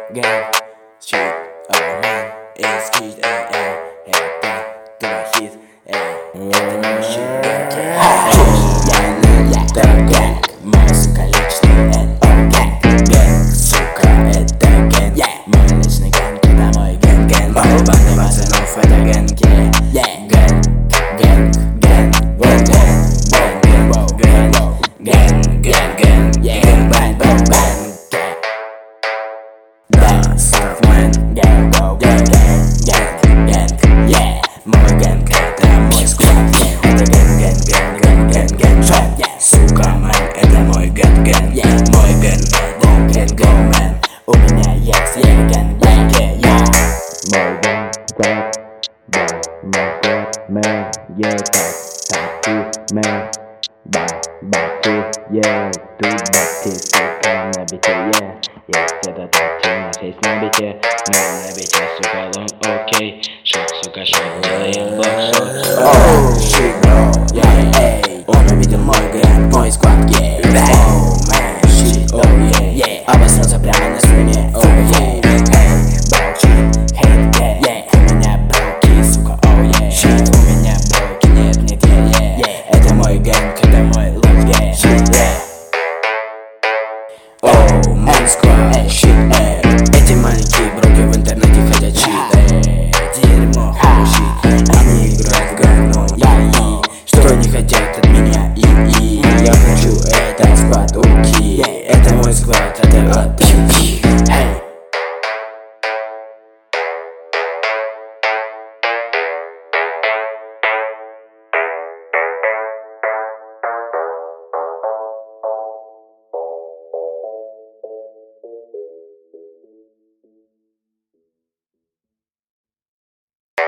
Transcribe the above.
gang, shit, oh man, it's kid, happy, do a hit, это shit, это gang, музыка личный, это gang, сука, это gang, мой личный gang, это мой gang, банды пацанов, это gang, gang, gang, gang, gang, gang, gang, gang, gang, bang, bang, bang. Surfman, gang, go, gang, gang, gang, gang, yeah. Мой gang, это мой склад, это gang, gang, gang, gang, gang, gang, yeah. Сука, man, это мой gang, gang, yeah. Мой gang, это gang, gang, man. У меня есть gang, gang, yeah, yeah. Мой gang, gang, gang, мой gang, man, yeah, так ты, man, бати, yeah, тут бати, сука, на бите, yeah. Есть это так, у нас есть на бите, мы на бите, сука, лом, окей. Шот, сука, шот, делаем бокс,